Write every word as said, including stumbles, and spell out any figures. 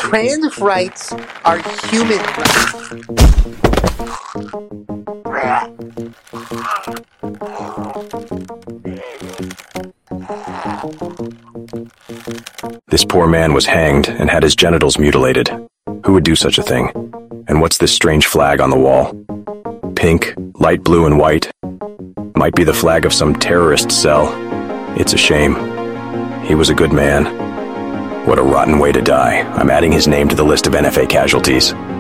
Trans rights are human rights. This poor man was hanged and had his genitals mutilated. Who would do such a thing? And what's this strange flag on the wall? Pink, light blue, and white. Might be the flag of some terrorist cell. It's a shame. He was a good man. What a rotten way to die. I'm adding his name to the list of N F A casualties.